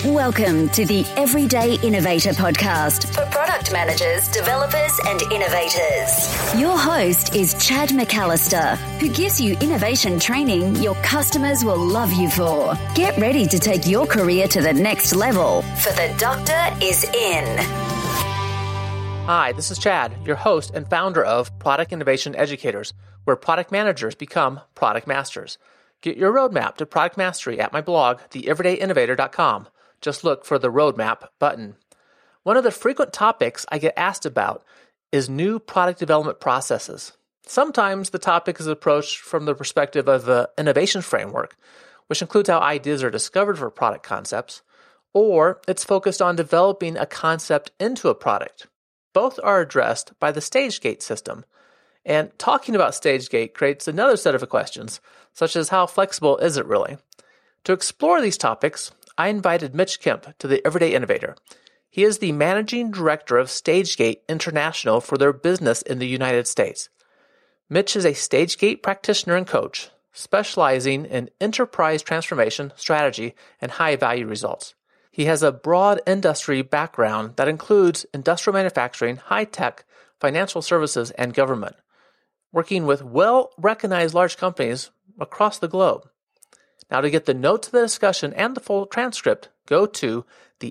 Welcome to the Everyday Innovator podcast for product managers, developers, and innovators. Your host is Chad McAllister, who gives you innovation training your customers will love you for. Get ready to take your career to the next level, for the doctor is in. Hi, this is Chad, your host and founder of Product Innovation Educators, where product managers become product masters. Get your roadmap to product mastery at my blog, theeverydayinnovator.com. Just look for the roadmap button. One of the frequent topics I get asked about is new product development processes. Sometimes the topic is approached from the perspective of the innovation framework, which includes how ideas are discovered for product concepts, or it's focused on developing a concept into a product. Both are addressed by the Stage-Gate system. And talking about Stage-Gate creates another set of questions, such as how flexible is it really? To explore these topics, I invited Mitch Kemp to the Everyday Innovator. He is the managing director of Stage-Gate International for their business in the United States. Mitch is a Stage-Gate practitioner and coach, specializing in enterprise transformation, strategy, and high-value results. He has a broad industry background that includes industrial manufacturing, high-tech, financial services, and government, working with well-recognized large companies across the globe. Now, to get the notes of the discussion and the full transcript, go to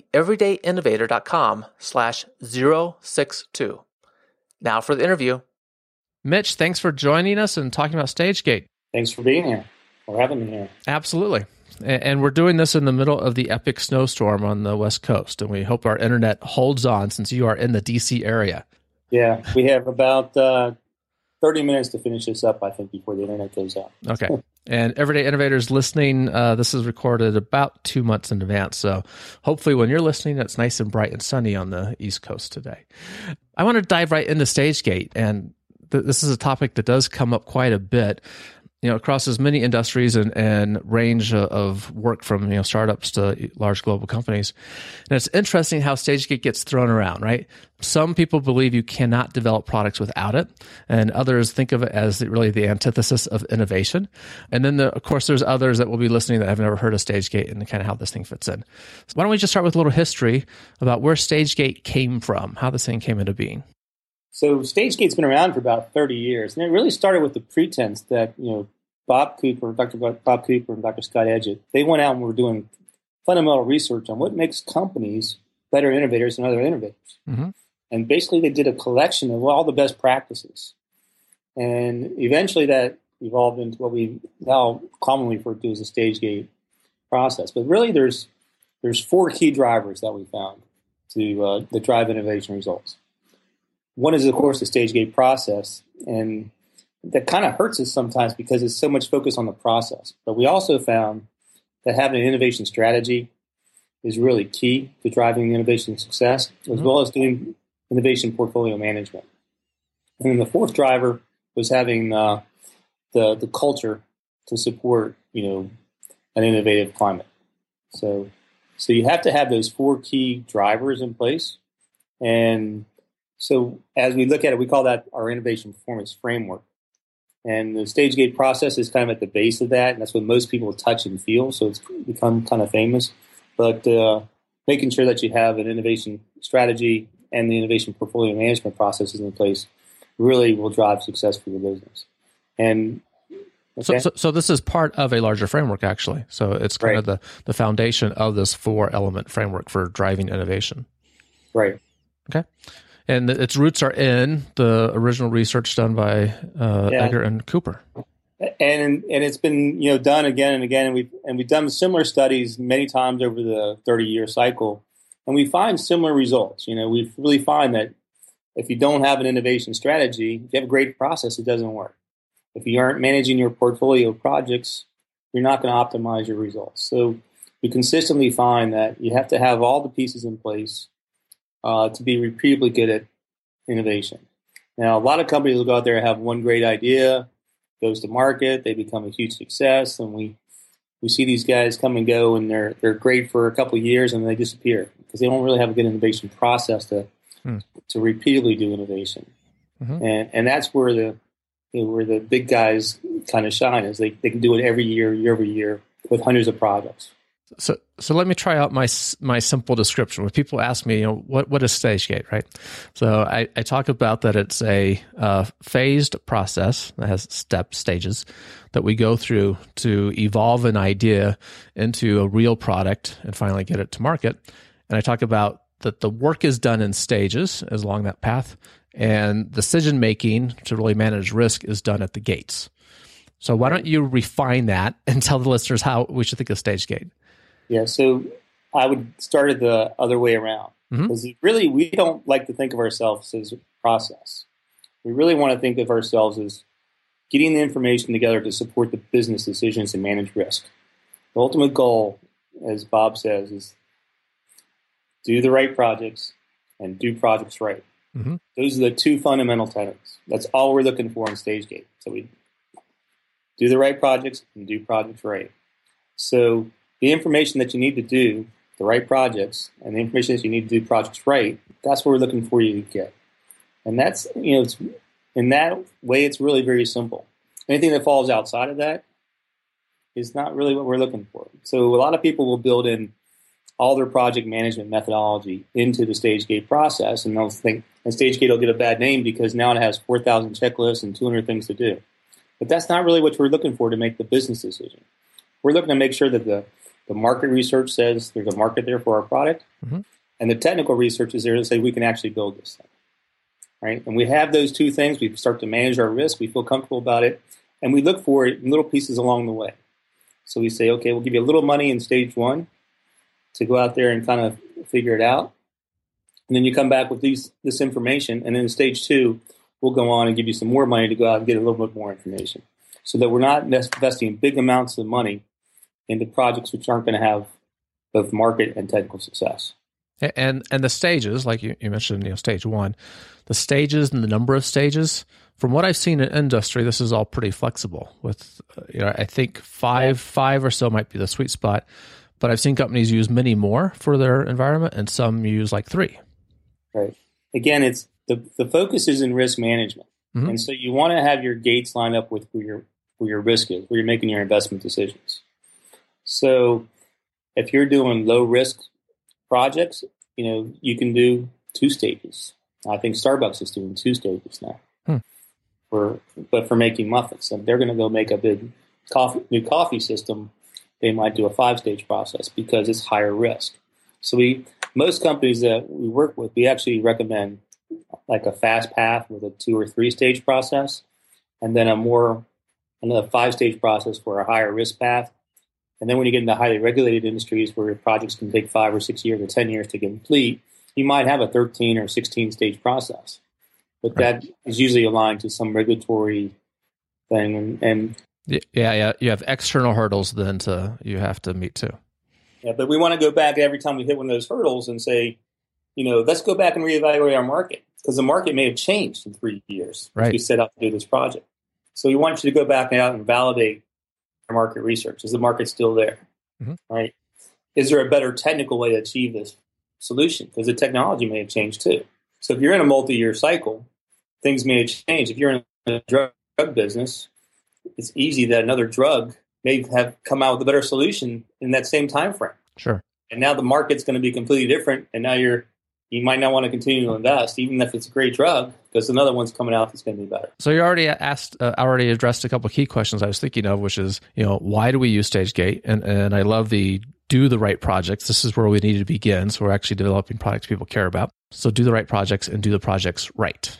theeverydayinnovator.com/062. Now for the interview. Mitch, thanks for joining us and talking about Stage-Gate. Thanks for being here, or having me here. Absolutely. And we're doing this in the middle of the epic snowstorm on the West Coast, and we hope our internet holds on since you are in the D.C. area. Yeah, we have about 30 minutes to finish this up, I think, before the internet goes out. Okay. And Everyday Innovators listening, this is recorded about 2 months in advance. So hopefully when you're listening, it's nice and bright and sunny on the East Coast today. I want to dive right into Stage-Gate. And this is a topic that does come up quite a bit, across as many industries and range of work from, startups to large global companies. And it's interesting how Stage-Gate gets thrown around, right? Some people believe you cannot develop products without it, and others think of it as really the antithesis of innovation. And then, of course, there's others that will be listening that have never heard of Stage-Gate and kind of how this thing fits in. So why don't we just start with a little history about where Stage-Gate came from, how this thing came into being? So Stage-Gate's been around for about 30 years, and it really started with the pretense that, Dr. Bob Cooper and Dr. Scott Edgett, they went out and were doing fundamental research on what makes companies better innovators than other innovators. Mm-hmm. And basically they did a collection of all the best practices. And eventually that evolved into what we now commonly refer to as the Stage-Gate process. But really there's 4 key drivers that we found to drive innovation results. One is, of course, the Stage-Gate process, and that kind of hurts us sometimes because it's so much focus on the process. But we also found that having an innovation strategy is really key to driving innovation success, as well as doing innovation portfolio management. And then the 4th driver was having the culture to support, an innovative climate. So you have to have those 4 key drivers in place. And so as we look at it, we call that our innovation performance framework. And the Stage-Gate process is kind of at the base of that, and that's what most people touch and feel, so it's become kind of famous. But making sure that you have an innovation strategy and the innovation portfolio management processes in place really will drive success for your business. And okay. So this is part of a larger framework, actually. So it's kind of the foundation of this 4-element framework for driving innovation. Right. Okay. And its roots are in the original research done by Edgar and Cooper. And it's been done again and again, and we've done similar studies many times over the 30-year cycle, and we find similar results. We really find that if you don't have an innovation strategy, if you have a great process, it doesn't work. If you aren't managing your portfolio of projects, you're not going to optimize your results. So we consistently find that you have to have all the pieces in place to be repeatedly good at innovation. Now, a lot of companies will go out there and have one great idea, goes to market, they become a huge success, and we see these guys come and go, and they're great for a couple of years, and they disappear because they don't really have a good innovation process to repeatedly do innovation. Mm-hmm. And that's where the big guys kind of shine, is they can do it every year over year with hundreds of projects. So let me try out my simple description. When people ask me, what is stage gate, right? So I talk about that it's a phased process that has stages that we go through to evolve an idea into a real product and finally get it to market. And I talk about that the work is done in stages as along that path, and decision making to really manage risk is done at the gates. So why don't you refine that and tell the listeners how we should think of stage gate? Yeah, so I would start it the other way around. Because really, we don't like to think of ourselves as a process. We really want to think of ourselves as getting the information together to support the business decisions and manage risk. The ultimate goal, as Bob says, is do the right projects and do projects right. Those are the two fundamental tenets. That's all we're looking for in stage gate. So we do the right projects and do projects right. So the information that you need to do the right projects and the information that you need to do projects right, that's what we're looking for you to get. And that's, it's, in that way, it's really very simple. Anything that falls outside of that is not really what we're looking for. So a lot of people will build in all their project management methodology into the stage gate process, and they'll think a stage gate will get a bad name because now it has 4,000 checklists and 200 things to do. But that's not really what we're looking for to make the business decision. We're looking to make sure that the market research says there's a market there for our product, and the technical research is there to say we can actually build this thing, right? And we have those two things. We start to manage our risk. We feel comfortable about it, and we look for it in little pieces along the way. So we say, okay, we'll give you a little money in stage one to go out there and kind of figure it out, and then you come back with this information, and then in stage two, we'll go on and give you some more money to go out and get a little bit more information, so that we're not investing big amounts of money into projects which aren't going to have both market and technical success. And the stages, like you mentioned, stage one, the stages and the number of stages, from what I've seen in industry, this is all pretty flexible. With, I think five or so might be the sweet spot, but I've seen companies use many more for their environment, and some use like 3. Right. Again, it's the focus is in risk management, and so you want to have your gates lined up with where your risk is, where you're making your investment decisions. So if you're doing low risk projects, you can do 2 stages. I think Starbucks is doing 2 stages now for making muffins. And they're going to go make a big new coffee system. They might do a 5-stage process because it's higher risk. So most companies that we work with, we actually recommend like a fast path with a 2 or 3-stage process, and then another 5-stage process for a higher risk path. And then when you get into highly regulated industries where projects can take 5 or 6 years or 10 years to get you might have a 13 or 16-stage process. But that is usually aligned to some regulatory thing. And yeah. You have external hurdles then you have to meet too. Yeah, but we want to go back every time we hit one of those hurdles and say, let's go back and reevaluate our market, because the market may have changed in 3 years if we set out to do this project. So we want you to go back out and validate our market research. Is the market still there? Right? Is there a better technical way to achieve this solution? Because the technology may have changed too. So if you're in a multi-year cycle, things may change. If you're in the drug business, it's easy that another drug may have come out with a better solution in that same time frame. Sure. And now the market's going to be completely different, and now you might not want to continue to invest, even if it's a great drug, because another one's coming out that's going to be better. So you already addressed a couple of key questions I was thinking of, which is, why do we use stage gate? And I love the do the right projects. This is where we need to begin. So we're actually developing products people care about. So do the right projects and do the projects right?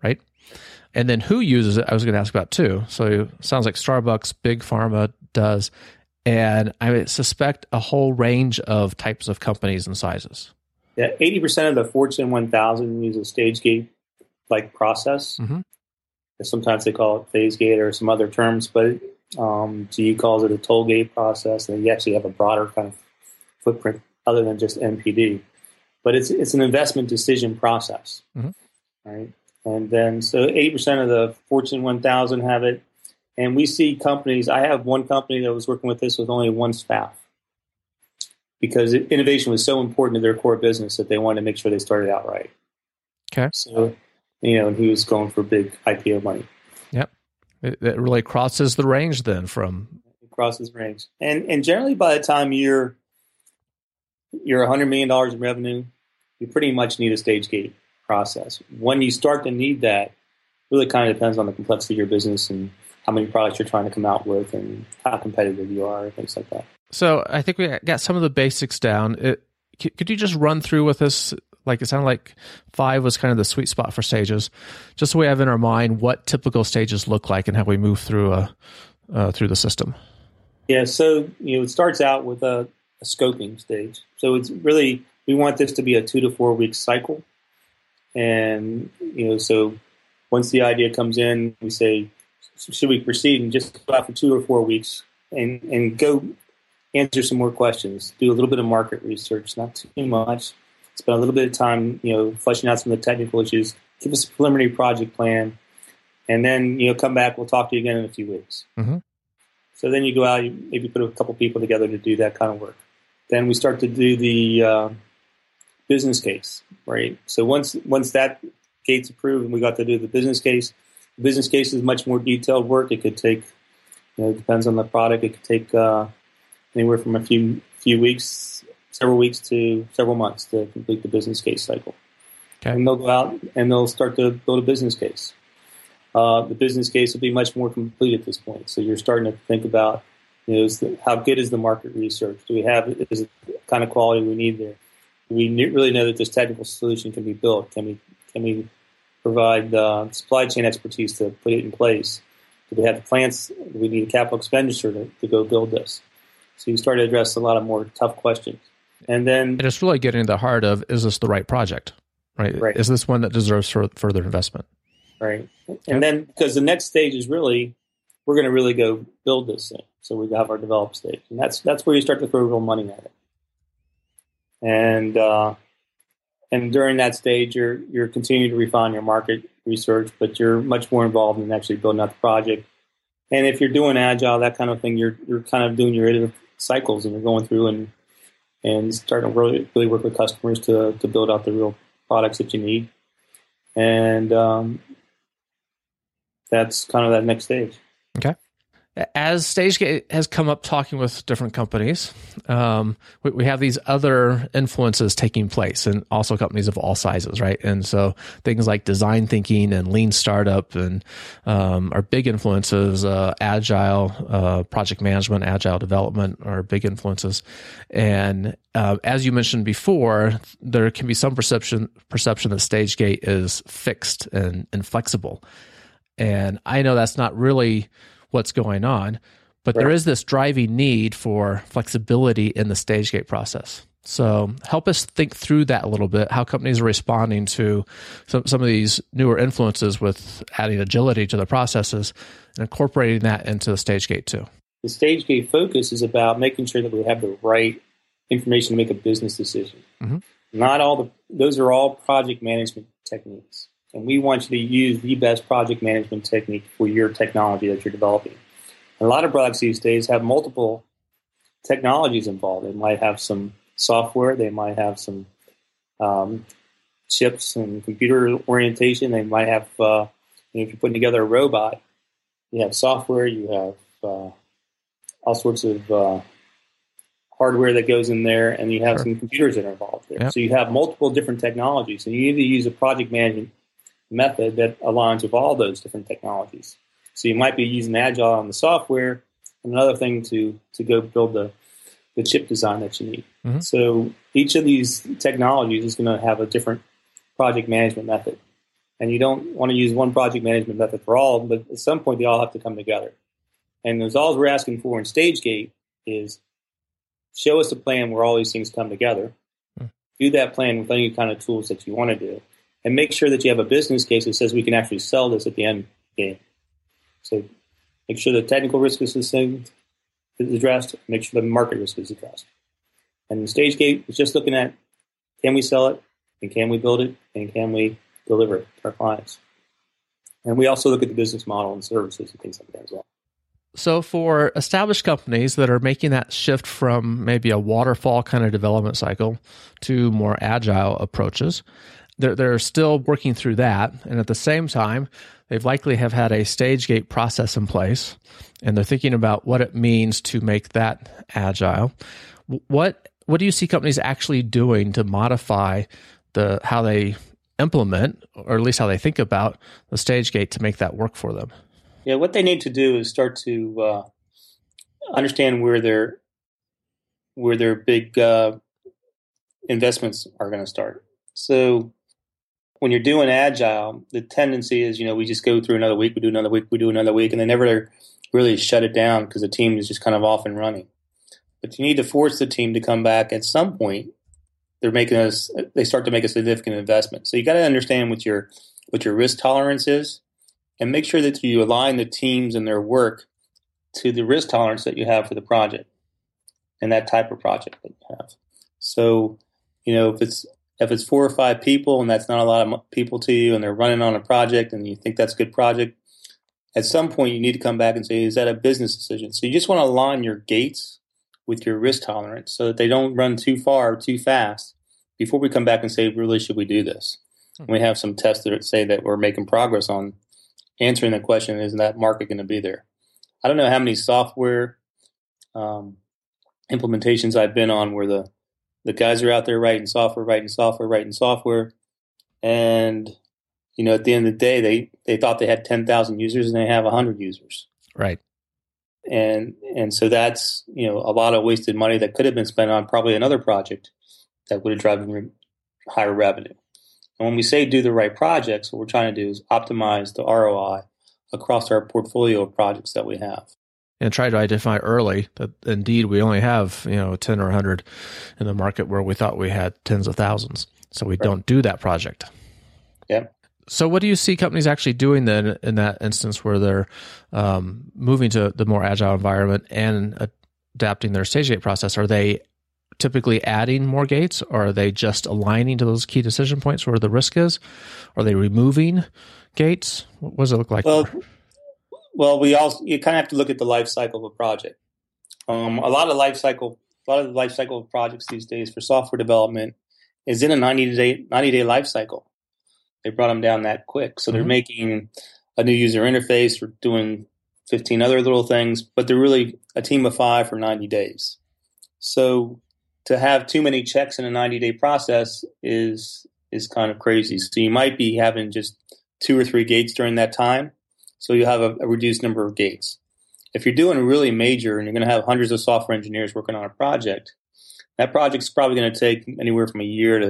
And then who uses it, I was going to ask about too. So it sounds like Starbucks, Big Pharma does, and I suspect a whole range of types of companies and sizes. Yeah, 80% of the Fortune 1000 use a stage gate-like process. Sometimes they call it phase gate or some other terms, but GE calls it a toll gate process, and you actually have a broader kind of footprint other than just NPD. But it's an investment decision process, right? And then so 80% of the Fortune 1000 have it, and we see companies. I have one company that was working with this with only 1 staff, because innovation was so important to their core business that they wanted to make sure they started out right. Okay. So, and he was going for big IPO money. Yep. It really crosses the range then from... It crosses range. And generally by the time you're you're $100 million in revenue, you pretty much need a stage gate process. When you start to need that, really kind of depends on the complexity of your business and how many products you're trying to come out with and how competitive you are, things like that. So I think we got some of the basics down. Could you just run through with us? Like, it sounded like 5 was kind of the sweet spot for stages, just so we have in our mind what typical stages look like and how we move through the system. Yeah, so it starts out with a scoping stage. So it's really, we want this to be a 2 to 4 week cycle. And, so once the idea comes in, we say, should we proceed and just go out for 2 or 4 weeks and go answer some more questions, do a little bit of market research, not too much, spend a little bit of time, fleshing out some of the technical issues, give us a preliminary project plan, and then, come back, we'll talk to you again in a few weeks. Mm-hmm. So then you go out, you maybe put a couple people together to do that kind of work. Then we start to do the business case, right? So once that gate's approved and we got to do the business case is much more detailed work. It could take, it depends on the product. It could take anywhere from a few weeks, several weeks to several months to complete the business case cycle. Okay. And they'll go out and they'll start to build a business case. The business case will be much more complete at this point. So you're starting to think about, how good is the market research? Is it the kind of quality we need there? Do we really know that this technical solution can be built? Can we provide supply chain expertise to put it in place? Do we have the plants? Do we need a capital expenditure to go build this? So you start to address a lot of more tough questions. And it's really getting to the heart of, is this the right project? Right? Is this one that deserves further investment? Right. And then, because the next stage is really, we're going to really go build this thing. So we have our develop stage. And that's where you start to throw real money at it. And during that stage, you're continuing to refine your market research, but you're much more involved in actually building out the project. And if you're doing agile, that kind of thing, you're kind of doing your iterative cycles, and you're going through and starting to really work with customers to build out the real products that you need. And that's kind of that next stage. Okay. As StageGate has come up talking with different companies, we have these other influences taking place, and also companies of all sizes, right? And so things like design thinking and lean startup and are big influences. Agile project management, agile development are big influences. And as you mentioned before, there can be some perception that StageGate is fixed and flexible. And I know that's not really what's going on, but there is this driving need for flexibility in the StageGate process. So help us think through that a little bit, how companies are responding to some of these newer influences with adding agility to the processes and incorporating that into the StageGate too. The StageGate focus is about making sure that we have the right information to make a business decision. Mm-hmm. Those are all project management techniques. And we want you to use the best project management technique for your technology that you're developing. And a lot of products these days have multiple technologies involved. They might have some software. They might have some chips and computer orientation. They might have, if you're putting together a robot, you have software. You have all sorts of hardware that goes in there, and you have some computers that are involved there. Yep. So you have multiple different technologies. And you need to use a project management method that aligns with all those different technologies. So you might be using Agile on the software, and another thing to go build the chip design that you need. Mm-hmm. So each of these technologies is going to have a different project management method. And you don't want to use one project management method for all, but at some point they all have to come together. And that's all we're asking for in StageGate is show us a plan where all these things come together. Mm-hmm. Do that plan with any kind of tools that you want to do. And make sure that you have a business case that says we can actually sell this at the end game. So make sure the technical risk is addressed. Make sure the market risk is addressed. And the StageGate is just looking at, can we sell it? And can we build it? And can we deliver it to our clients? And we also look at the business model and services and things like that as well. So for established companies that are making that shift from maybe a waterfall kind of development cycle to more agile approaches, they're still working through that, and at the same time, they've likely have had a StageGate process in place, and they're thinking about what it means to make that agile. What what do you see companies actually doing to modify how they implement, or at least how they think about the stage gate to make that work for them? Yeah, what they need to do is start to understand where their big investments are going to start. So when you're doing agile, the tendency is, we just go through another week, we do another week, we do another week, and they never really shut it down because the team is just kind of off and running. But you need to force the team to come back at some point. They start to make a significant investment. So you got to understand what your risk tolerance is, and make sure that you align the teams and their work to the risk tolerance that you have for the project and that type of project that you have. So, if it's 4 or 5 people and that's not a lot of people to you, and they're running on a project and you think that's a good project, at some point you need to come back and say, is that a business decision? So you just want to align your gates with your risk tolerance so that they don't run too far or too fast before we come back and say, really, should we do this? And we have some tests that say that we're making progress on answering the question, is that market going to be there? I don't know how many software implementations I've been on where the guys are out there writing software. And, at the end of the day, they thought they had 10,000 users and they have 100 users. Right. And so that's, a lot of wasted money that could have been spent on probably another project that would have driven higher revenue. And when we say do the right projects, what we're trying to do is optimize the ROI across our portfolio of projects that we have. And try to identify early that indeed we only have, 10 or 100 in the market where we thought we had tens of thousands. So we don't do that project. Yeah. So what do you see companies actually doing then in that instance where they're moving to the more agile environment and adapting their stage gate process? Are they typically adding more gates, or are they just aligning to those key decision points where the risk is? Are they removing gates? What does it look like? Well, you kind of have to look at the life cycle of a project. A lot of the life cycle of projects these days for software development is in a 90-day life cycle. They brought them down that quick. So they're making a new user interface or doing 15 other little things, but they're really a team of 5 for 90 days. So to have too many checks in a 90-day process is kind of crazy. So you might be having just 2 or 3 gates during that time. So you have a reduced number of gates. If you're doing really major and you're going to have hundreds of software engineers working on a project, that project's probably going to take anywhere from a year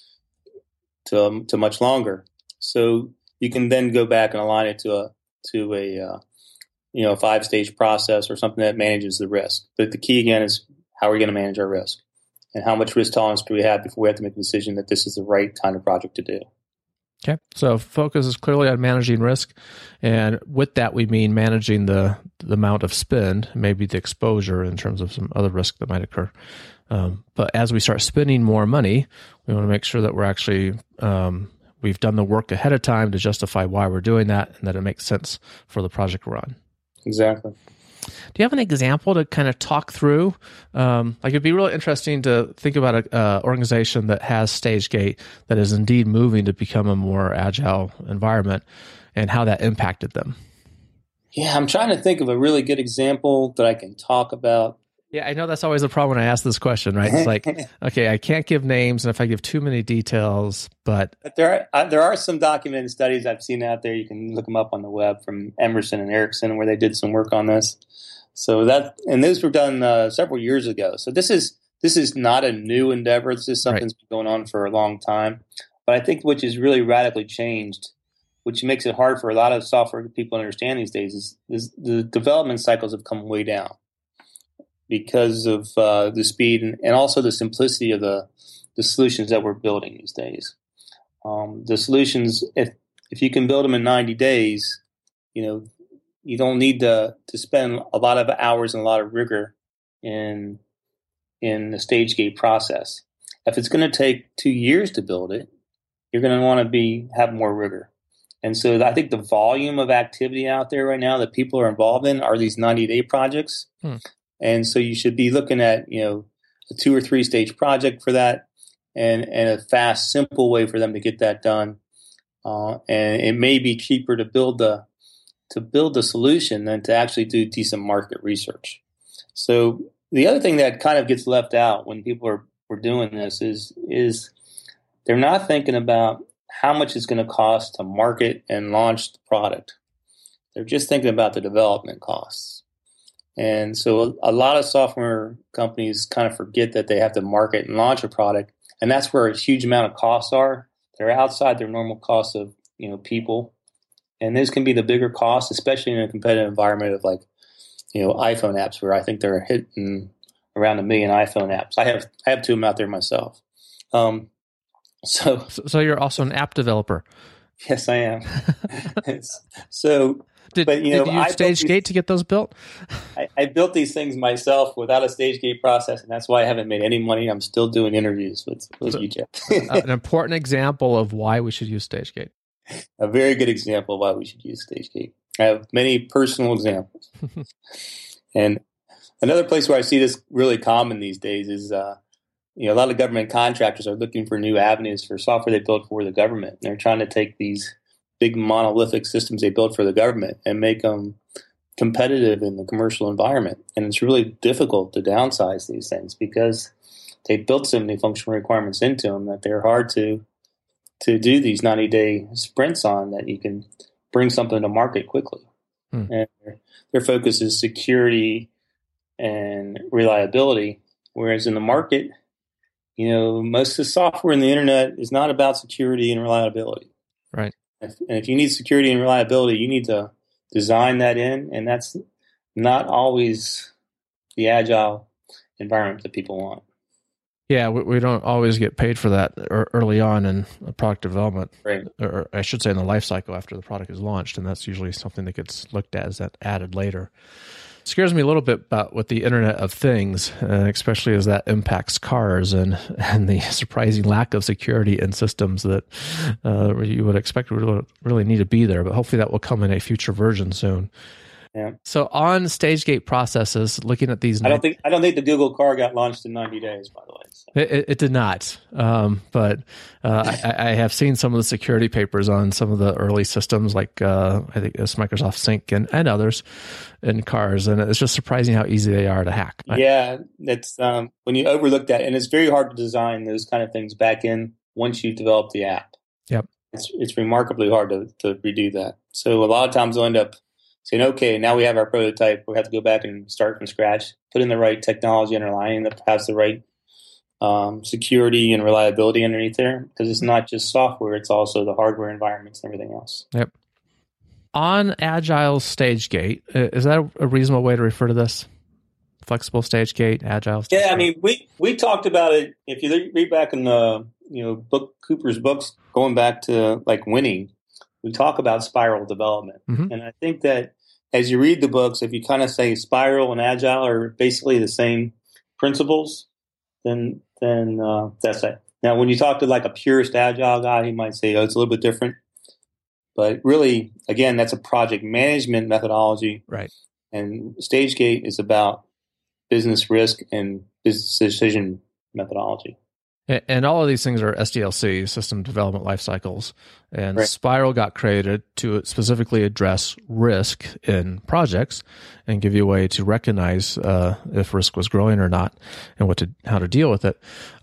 to much longer. So you can then go back and align it to a 5-stage process or something that manages the risk. But the key again is how are we going to manage our risk, and how much risk tolerance do we have before we have to make a decision that this is the right kind of project to do. Okay, so focus is clearly on managing risk, and with that we mean managing the amount of spend, maybe the exposure in terms of some other risk that might occur. But as we start spending more money, we want to make sure that we're actually we've done the work ahead of time to justify why we're doing that, and that it makes sense for the project we're on. Exactly. Do you have an example to kind of talk through? It'd be really interesting to think about an organization that has StageGate that is indeed moving to become a more agile environment and how that impacted them. Yeah, I'm trying to think of a really good example that I can talk about. Yeah, I know that's always the problem when I ask this question, right? It's like, okay, I can't give names, and if I give too many details, but there are some documented studies I've seen out there. You can look them up on the web from Emerson and Ericsson, where they did some work on this. So those were done several years ago. So this is not a new endeavor. This is something that's been going on for a long time. But I think which has really radically changed, which makes it hard for a lot of software people to understand these days, is the development cycles have come way down because of the speed and also the simplicity of the solutions that we're building these days. The solutions, if you can build them in 90 days, you don't need to spend a lot of hours and a lot of rigor in the stage gate process. If it's going to take 2 years to build it, you're going to want to have more rigor. And so I think the volume of activity out there right now that people are involved in are these 90-day projects. And so you should be looking at, a 2 or 3 stage project for that and a fast, simple way for them to get that done. And it may be cheaper to build the solution than to actually do decent market research. So, the other thing that kind of gets left out when people are doing this is they're not thinking about how much it's going to cost to market and launch the product. They're just thinking about the development costs. And so a lot of software companies kind of forget that they have to market and launch a product, and that's where a huge amount of costs are. They're outside their normal costs of people, and this can be the bigger costs, especially in a competitive environment of iPhone apps, where I think they're hitting around 1 million iPhone apps. I have 2 of them out there myself. So you're also an app developer. Yes, I am. Did you use StageGate to get those built? I built these things myself without a StageGate process, and that's why I haven't made any money. I'm still doing interviews with you, Jeff. An important example of why we should use StageGate. A very good example of why we should use StageGate. I have many personal examples. And another place where I see this really common these days is a lot of government contractors are looking for new avenues for software they build for the government. They're trying to take these big monolithic systems they build for the government and make them competitive in the commercial environment. And it's really difficult to downsize these things because they built so many functional requirements into them that they're hard to do these 90-day sprints on, that you can bring something to market quickly. And their focus is security and reliability, whereas in the market, most of the software in the internet is not about security and reliability. Right. And if you need security and reliability, you need to design that in, and that's not always the agile environment that people want. Yeah, we don't always get paid for that early on in product development, right? Or I should say in the life cycle after the product is launched, and that's usually something that gets looked at as that added later. It scares me a little bit about what the Internet of Things, especially as that impacts cars and the surprising lack of security in systems that you would expect would really need to be there. But hopefully that will come in a future version soon. Yeah. So on StageGate processes, looking at these, I don't think the Google car got launched in 90 days. By the way, so. It did not. But I have seen some of the security papers on some of the early systems, like I think it's Microsoft Sync and others in cars, and it's just surprising how easy they are to hack. Yeah, it's when you overlook that, and it's very hard to design those kind of things back in once you've developed the app. Yep, it's remarkably hard to redo that. So a lot of times they'll end up saying, okay, now we have our prototype. We have to go back and start from scratch, put in the right technology underlying that has the right security and reliability underneath there, because it's not just software, it's also the hardware environments and everything else. Yep. On Agile StageGate, is that a reasonable way to refer to this? Flexible StageGate, Agile StageGate? Yeah, I mean, we talked about it. If you read back in the Cooper's books, going back to like Winning, we talk about spiral development. Mm-hmm. And I think that as you read the books, if you kind of say spiral and agile are basically the same principles, then that's it. Now, when you talk to like a purist agile guy, he might say, it's a little bit different. But really, again, that's a project management methodology. Right. And StageGate is about business risk and business decision methodology. And all of these things are SDLC, System Development Life Cycles. And right. Spiral got created to specifically address risk in projects and give you a way to recognize if risk was growing or not and how to deal with it.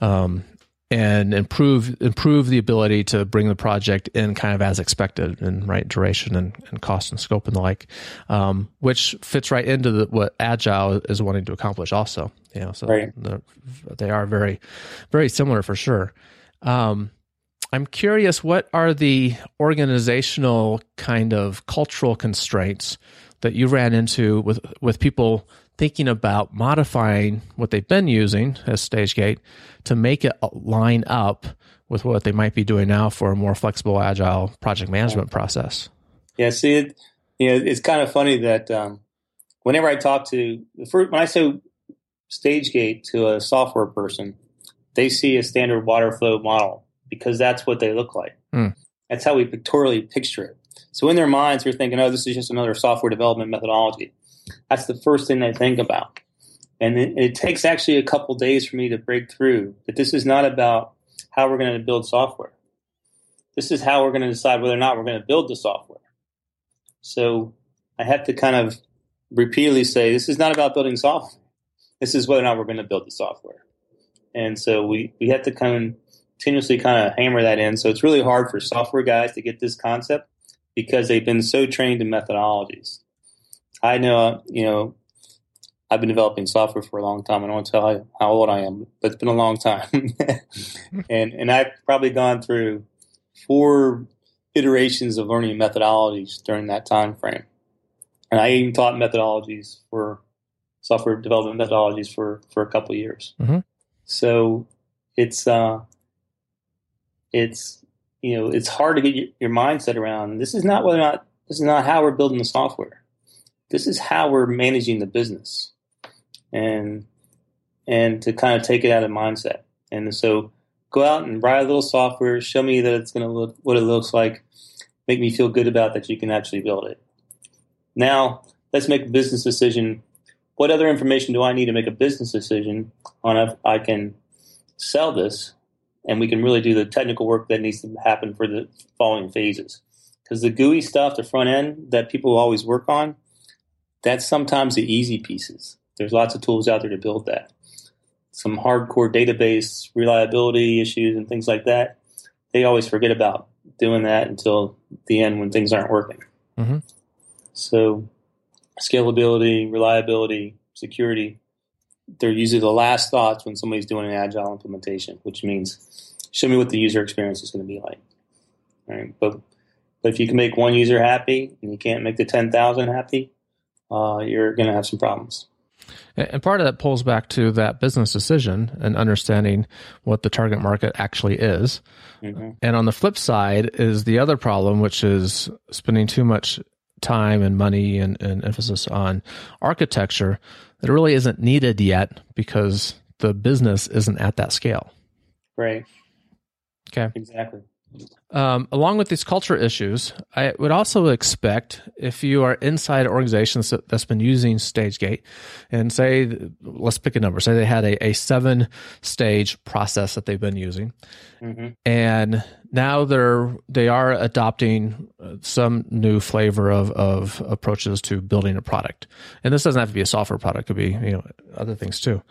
And improve the ability to bring the project in kind of as expected in right duration and cost and scope and the like, which fits right into what Agile is wanting to accomplish also. So right. They are very, very similar for sure. I'm curious, what are the organizational kind of cultural constraints that you ran into with people thinking about modifying what they've been using as StageGate to make it line up with what they might be doing now for a more flexible, agile project management process? Yeah, see, it's kind of funny that whenever I talk to when I say StageGate to a software person, they see a standard water flow model because that's what they look like. That's how we pictorially picture it. So in their minds, they're thinking, this is just another software development methodology. That's the first thing they think about. And it takes actually a couple days for me to break through that this is not about how we're going to build software. This is how we're going to decide whether or not we're going to build the software. So I have to kind of repeatedly say, this is not about building software. This is whether or not we're going to build the software. And so we have to continuously kind of hammer that in. So it's really hard for software guys to get this concept because they've been so trained in methodologies. I know, I've been developing software for a long time. I don't want to tell you how old I am, but it's been a long time. and I've probably gone through 4 iterations of learning methodologies during that time frame. And I even taught methodologies for software development methodologies for a couple of years. Mm-hmm. So it's hard to get your mindset around. This is not how we're building the software. This is how we're managing the business, and to kind of take it out of mindset. And so go out and write a little software. Show me that it's going to look what it looks like. Make me feel good about that you can actually build it. Now let's make a business decision. What other information do I need to make a business decision on if I can sell this, and we can really do the technical work that needs to happen for the following phases? Because the GUI stuff, the front end that people always work on, that's sometimes the easy pieces. There's lots of tools out there to build that. Some hardcore database reliability issues and things like that, they always forget about doing that until the end when things aren't working. Mm-hmm. So scalability, reliability, security, they're usually the last thoughts when somebody's doing an agile implementation, which means show me what the user experience is going to be like. All right? But if you can make one user happy and you can't make the 10,000 happy, you're going to have some problems. And part of that pulls back to that business decision and understanding what the target market actually is. Mm-hmm. And on the flip side is the other problem, which is spending too much time and money and emphasis on architecture that really isn't needed yet because the business isn't at that scale. Right. Okay. Exactly. Along with these culture issues, I would also expect if you are inside organizations that's been using StageGate, and say, let's pick a number, say they had a 7-stage process that they've been using, mm-hmm. and now they are adopting some new flavor of approaches to building a product. And this doesn't have to be a software product; it could be other things too.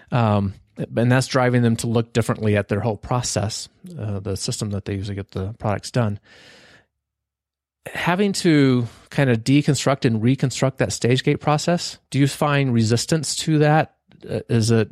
And that's driving them to look differently at their whole process, the system that they use to get the products done. Having to kind of deconstruct and reconstruct that StageGate process, do you find resistance to that? Is it?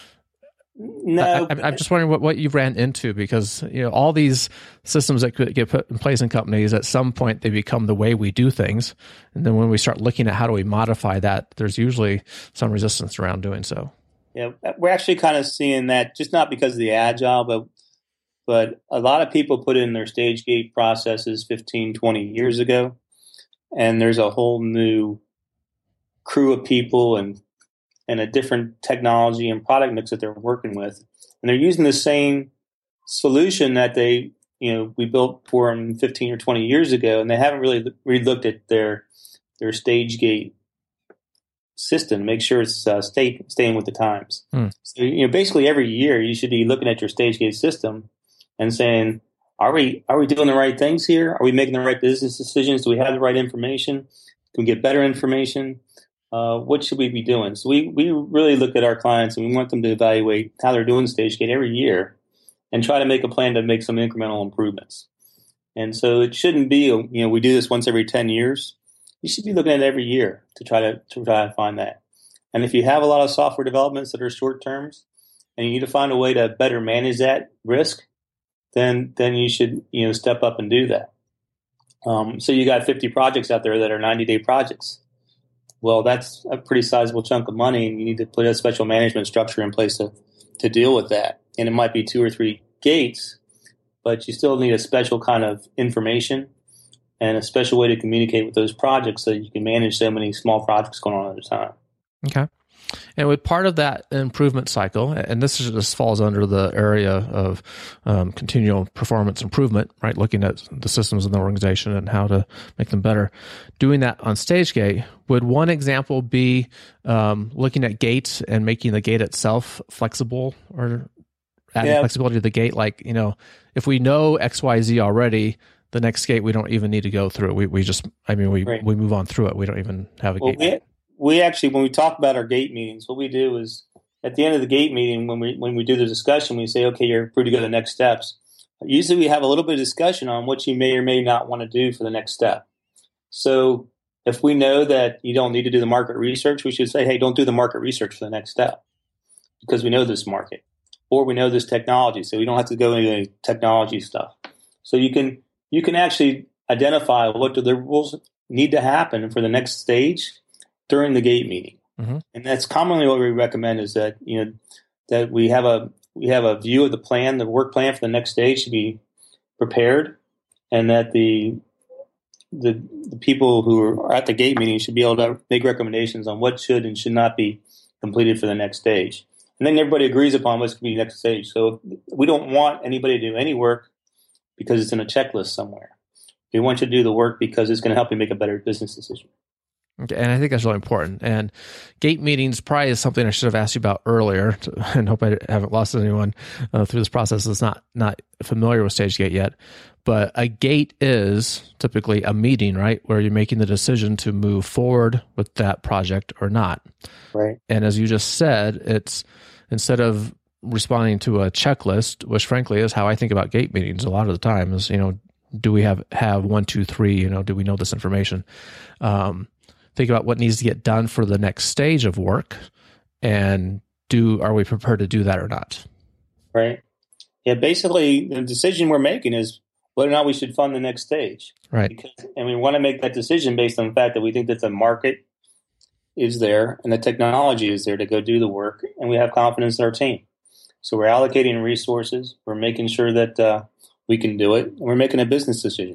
No. I'm just wondering what you ran into, because all these systems that could get put in place in companies, at some point they become the way we do things, and then when we start looking at how do we modify that, there's usually some resistance around doing so. Yeah, we're actually kind of seeing that, just not because of the agile, but a lot of people put in their StageGate processes 15, 20 years ago, and there's a whole new crew of people and a different technology and product mix that they're working with, and they're using the same solution that we built for them 15 or 20 years ago, and they haven't really relooked at their StageGate system, make sure it's staying with the times. So, basically every year you should be looking at your StageGate system and saying, are we doing the right things here? Are we making the right business decisions? Do we have the right information? Can we get better information? What should we be doing? So we really look at our clients and we want them to evaluate how they're doing StageGate every year and try to make a plan to make some incremental improvements. And so it shouldn't be, we do this once every 10 years. You should be looking at it every year to try to find that. And if you have a lot of software developments that are short terms and you need to find a way to better manage that risk, then you should step up and do that. So you got 50 projects out there that are 90-day projects. Well, that's a pretty sizable chunk of money, and you need to put a special management structure in place to deal with that. And it might be 2 or 3 gates, but you still need a special kind of information and a special way to communicate with those projects so that you can manage so many small projects going on at a time. Okay. And with part of that improvement cycle, and this just falls under the area of continual performance improvement, right? Looking at the systems in the organization and how to make them better. Doing that on StageGate, would one example be looking at gates and making the gate itself flexible, or adding flexibility to the gate? Like, if we know XYZ already, the next gate we don't even need to go through. We move on through it. We don't even have a gate. We actually, when we talk about our gate meetings, what we do is at the end of the gate meeting, when we do the discussion, we say, okay, you're approved to go to the next steps. Usually we have a little bit of discussion on what you may or may not want to do for the next step. So if we know that you don't need to do the market research, we should say, hey, don't do the market research for the next step because we know this market or we know this technology. So we don't have to go into any technology stuff. So you can actually identify what the rules need to happen for the next stage during the gate meeting. Mm-hmm. And that's commonly what we recommend is that, that we have a view of the plan, the work plan for the next stage should be prepared, and that the people who are at the gate meeting should be able to make recommendations on what should and should not be completed for the next stage. And then everybody agrees upon what's going to be the next stage. So we don't want anybody to do any work because it's in a checklist somewhere. We want you to do the work because it's going to help you make a better business decision. Okay, and I think that's really important. And gate meetings probably is something I should have asked you about earlier, and hope I haven't lost anyone through this process that's not familiar with StageGate yet. But a gate is typically a meeting, right, where you're making the decision to move forward with that project or not. Right. And as you just said, it's instead of responding to a checklist, which frankly is how I think about gate meetings a lot of the time, is do we have 1, 2, 3? Do we know this information? Think about what needs to get done for the next stage of work, and are we prepared to do that or not? Right. Yeah. Basically, the decision we're making is whether or not we should fund the next stage. Right. And we want to make that decision based on the fact that we think that the market is there and the technology is there to go do the work, and we have confidence in our team. So we're allocating resources. We're making sure that we can do it, and we're making a business decision.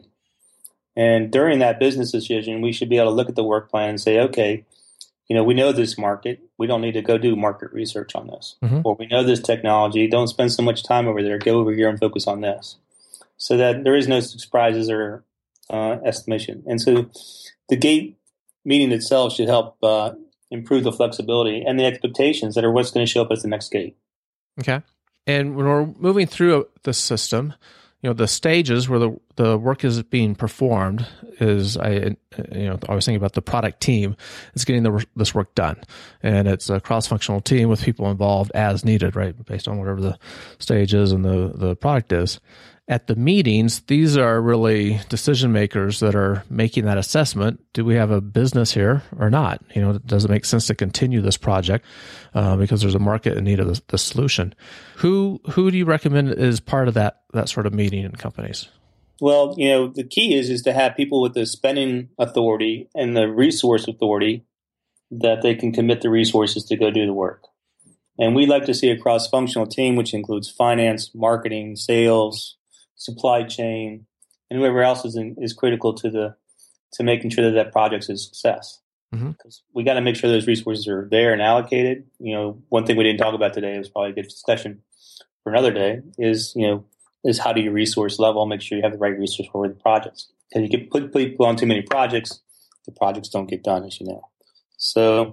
And during that business decision, we should be able to look at the work plan and say, okay, we know this market. We don't need to go do market research on this. Mm-hmm. Or we know this technology. Don't spend so much time over there. Go over here and focus on this. So that there is no surprises or estimation. And so the gate meeting itself should help improve the flexibility and the expectations that are what's going to show up as the next gate. Okay. And when we're moving through the system, the stages where the work is being performed is, I was thinking about the product team. It's getting this work done, and it's a cross-functional team with people involved as needed, right, based on whatever the stage is and the product is. At the meetings, these are really decision makers that are making that assessment. Do we have a business here or not? Does it make sense to continue this project because there's a market in need of the solution? Who do you recommend is part of that sort of meeting in companies? Well, the key is to have people with the spending authority and the resource authority that they can commit the resources to go do the work. And we like to see a cross-functional team, which includes finance, marketing, sales, supply chain, and whoever else is critical to making sure that project's a success. Mm-hmm. Because we got to make sure those resources are there and allocated. One thing we didn't talk about today was probably a good discussion for another day is how do you resource level, make sure you have the right resource for the projects. Because you can put people on too many projects, the projects don't get done, as you know. So,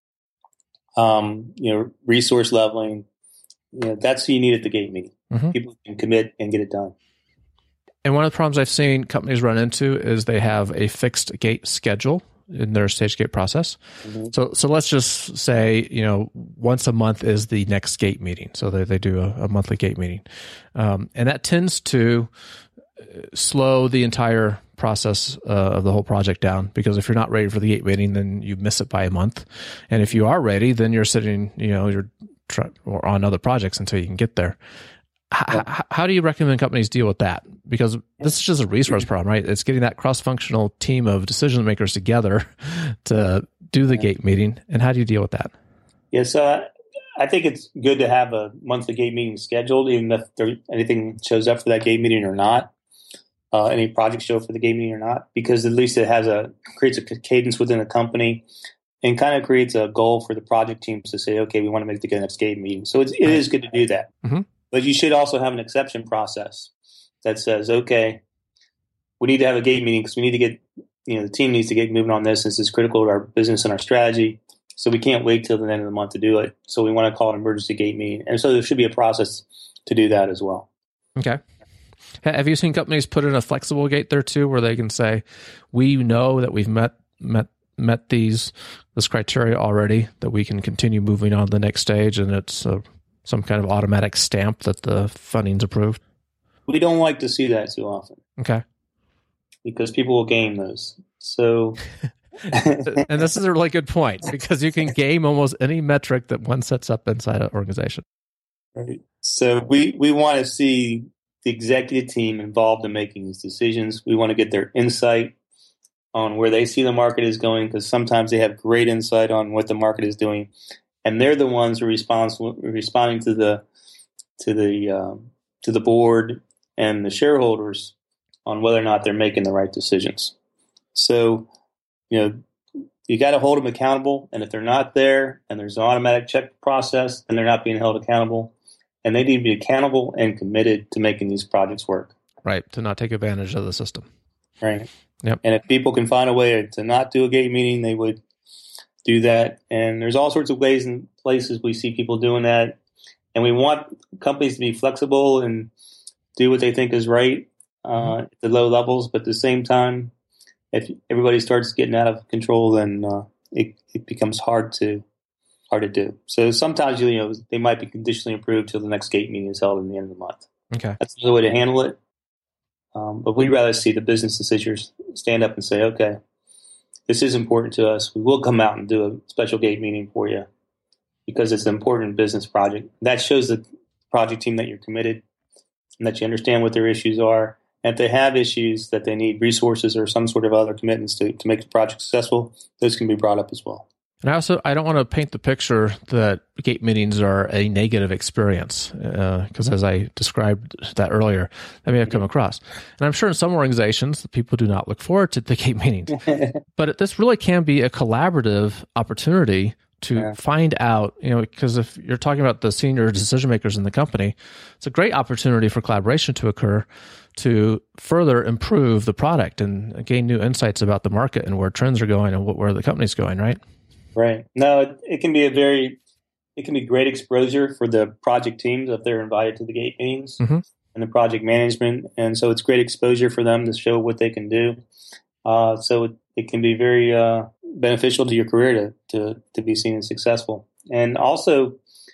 resource leveling, that's who you need at the gate meeting. Mm-hmm. People can commit and get it done. And one of the problems I've seen companies run into is they have a fixed gate schedule in their stage gate process. Mm-hmm. So let's just say, once a month is the next gate meeting. So they do a monthly gate meeting. And that tends to slow the entire process of the whole project down, because if you're not ready for the gate meeting, then you miss it by a month. And if you are ready, then you're sitting, you're on other projects until you can get there. How do you recommend companies deal with that? Because this is just a resource problem, right? It's getting that cross-functional team of decision makers together to do the gate meeting. And how do you deal with that? Yes, I think it's good to have a monthly gate meeting scheduled, even if anything shows up for that gate meeting or not, any projects show up for the gate meeting or not, because at least it creates a cadence within the company and kind of creates a goal for the project teams to say, okay, we want to make the next gate meeting. So it is good to do that. Mm-hmm. But you should also have an exception process that says, okay, we need to have a gate meeting because we need to get, the team needs to get moving on this. This is critical to our business and our strategy. So we can't wait till the end of the month to do it. So we want to call it an emergency gate meeting. And so there should be a process to do that as well. Okay. Have you seen companies put in a flexible gate there too, where they can say, we know that we've met met this criteria already, that we can continue moving on to the next stage, and it's some kind of automatic stamp that the funding's approved? We don't like to see that too often. Okay. Because people will game those. So, and this is a really good point, because you can game almost any metric that one sets up inside an organization. Right. So we want to see the executive team involved in making these decisions. We want to get their insight on where they see the market is going, because sometimes they have great insight on what the market is doing, and they're the ones who are responding to the board and the shareholders on whether or not they're making the right decisions. So, you got to hold them accountable, and if they're not there and there's an automatic check process, then they're not being held accountable, and they need to be accountable and committed to making these projects work. Right, to not take advantage of the system. Right. Yep. And if people can find a way to not do a gate meeting, they would do that. And there's all sorts of ways and places we see people doing that. And we want companies to be flexible and do what they think is right at the low levels. But at the same time, if everybody starts getting out of control, then it becomes hard to do. So sometimes they might be conditionally approved till the next gate meeting is held in the end of the month. Okay, that's another way to handle it. But we'd rather see the business decisions stand up and say, okay, this is important to us. We will come out and do a special gate meeting for you because it's an important business project. That shows the project team that you're committed and that you understand what their issues are. And if they have issues that they need resources or some sort of other commitments to make the project successful, those can be brought up as well. And I don't want to paint the picture that gate meetings are a negative experience, because as I described that earlier, that may have come across. And I'm sure in some organizations, people do not look forward to the gate meetings. But this really can be a collaborative opportunity to find out, because if you're talking about the senior decision makers in the company, it's a great opportunity for collaboration to occur to further improve the product and gain new insights about the market and where trends are going and where the company's going, right? Right. No, it can be great exposure for the project teams if they're invited to the gate meetings and the project management. And so it's great exposure for them to show what they can do. So it can be very beneficial to your career to be seen as successful. And also,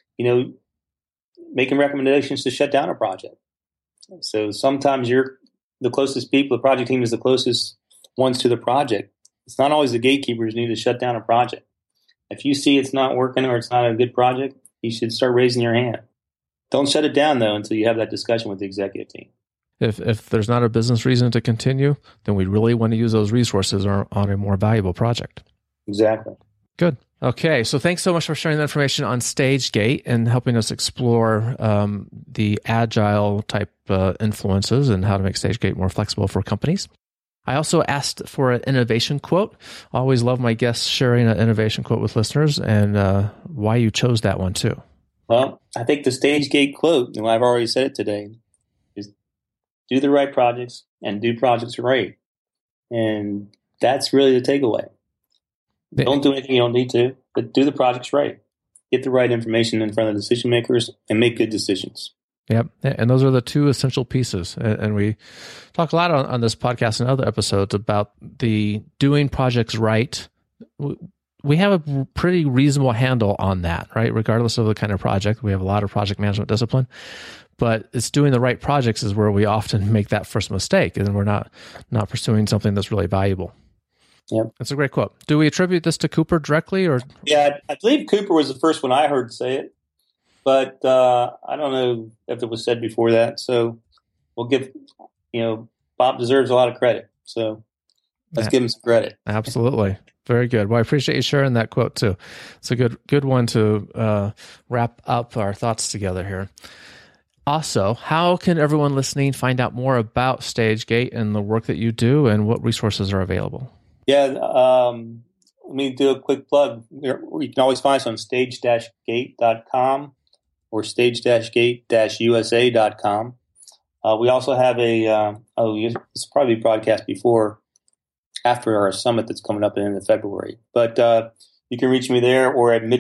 making recommendations to shut down a project. So sometimes you're the closest people, the project team is the closest ones to the project. It's not always the gatekeepers who need to shut down a project. If you see it's not working or it's not a good project, you should start raising your hand. Don't shut it down, though, until you have that discussion with the executive team. If there's not a business reason to continue, then we really want to use those resources on a more valuable project. Exactly. Good. Okay, so thanks so much for sharing the information on StageGate and helping us explore the agile type influences and how to make StageGate more flexible for companies. I also asked for an innovation quote. I always love my guests sharing an innovation quote with listeners, and why you chose that one too. Well, I think the StageGate quote, and I've already said it today, is do the right projects and do projects right. And that's really the takeaway. Don't do anything you don't need to, but do the projects right. Get the right information in front of the decision makers and make good decisions. Yep. And those are the two essential pieces. And we talk a lot on this podcast and other episodes about the doing projects right. We have a pretty reasonable handle on that, right? Regardless of the kind of project, we have a lot of project management discipline, but it's doing the right projects is where we often make that first mistake, and we're not pursuing something that's really valuable. Yep. That's a great quote. Do we attribute this to Cooper directly, or? Yeah, I believe Cooper was the first one I heard say it, but I don't know if it was said before that. So we'll give, Bob deserves a lot of credit. So let's give him some credit. Absolutely. Very good. Well, I appreciate you sharing that quote too. It's a good one to wrap up our thoughts together here. Also, how can everyone listening find out more about StageGate and the work that you do and what resources are available? Yeah, let me do a quick plug. You can always find us on stage-gate.com or stage-gate-usa.com. We also have it's probably broadcast after our summit that's coming up in February. But you can reach me there or at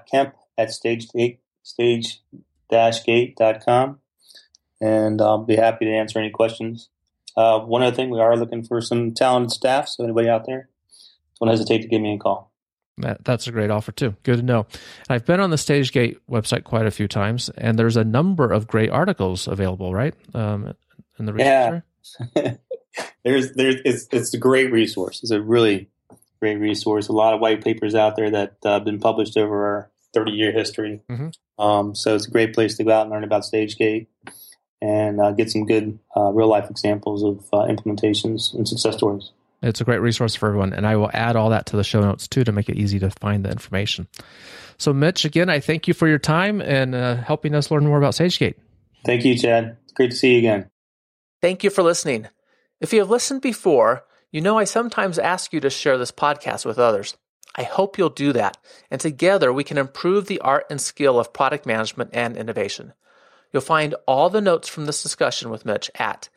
mitch.kemp@stage-gate.com, and I'll be happy to answer any questions. One other thing, we are looking for some talented staff, so anybody out there, don't hesitate to give me a call. That's a great offer too. Good to know. I've been on the StageGate website quite a few times, and there's a number of great articles available, right? In the research. Yeah, it's a great resource. It's a really great resource. A lot of white papers out there that have been published over our 30-year history. Mm-hmm. So it's a great place to go out and learn about StageGate and get some good real-life examples of implementations and success stories. It's a great resource for everyone, and I will add all that to the show notes too to make it easy to find the information. So, Mitch, again, I thank you for your time and helping us learn more about StageGate. Thank you, Chad. It's great to see you again. Thank you for listening. If you have listened before, you know I sometimes ask you to share this podcast with others. I hope you'll do that, and together we can improve the art and skill of product management and innovation. You'll find all the notes from this discussion with Mitch at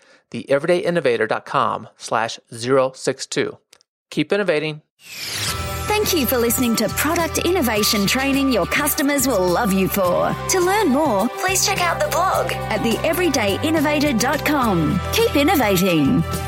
theeverydayinnovator.com/062. Keep innovating. Thank you for listening to product innovation training your customers will love you for. To learn more, please check out the blog at theeverydayinnovator.com. Keep innovating.